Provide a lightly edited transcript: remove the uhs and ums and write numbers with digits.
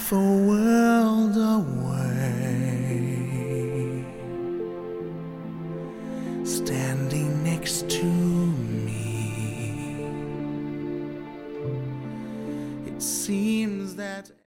half a world away, standing next to me. It seems that